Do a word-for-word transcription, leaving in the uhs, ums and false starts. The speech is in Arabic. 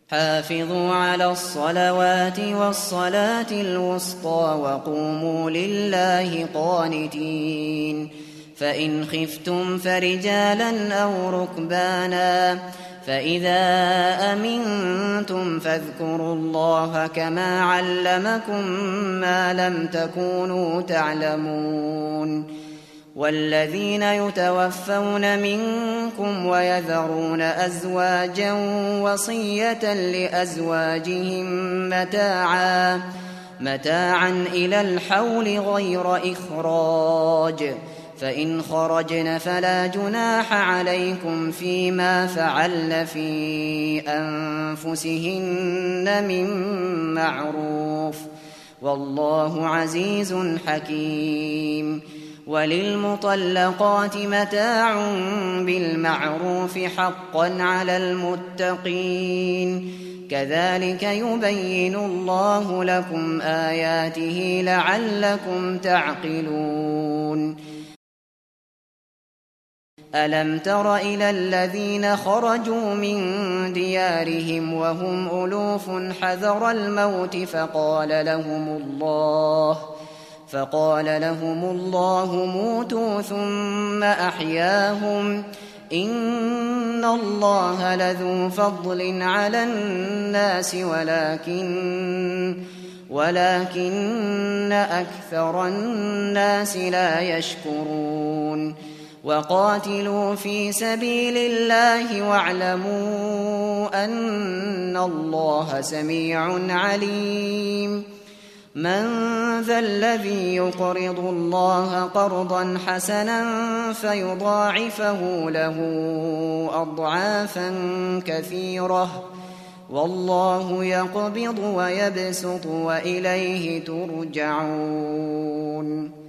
حافظوا على الصلوات والصلاة الوسطى وقوموا لله قانتين. فإن خفتم فرجالا أو ركبانا فإذا أمنتم فاذكروا الله كما علمكم ما لم تكونوا تعلمون. والذين يتوفون منكم ويذرون أزواجا وصية لأزواجهم متاعا متاعا إلى الحول غير إخراج، فإن خرجن فلا جناح عليكم فيما فعلن في أنفسهن من معروف، والله عزيز حكيم. وللمطلقات متاع بالمعروف حقا على المتقين، كذلك يبين الله لكم آياته لعلكم تعقلون. ألم تر إلى الذين خرجوا من ديارهم وهم ألوف حذر الموت فقال لهم الله فقال لهم الله موتوا ثم أحياهم إن الله لذو فضل على الناس ولكن ولكن أكثر الناس لا يشكرون. وقاتلوا في سبيل الله واعلموا أن الله سميع عليم. من ذا الذي يقرض الله قرضا حسنا فيضاعفه له أضعافا كثيرة، والله يقبض ويبسط وإليه ترجعون.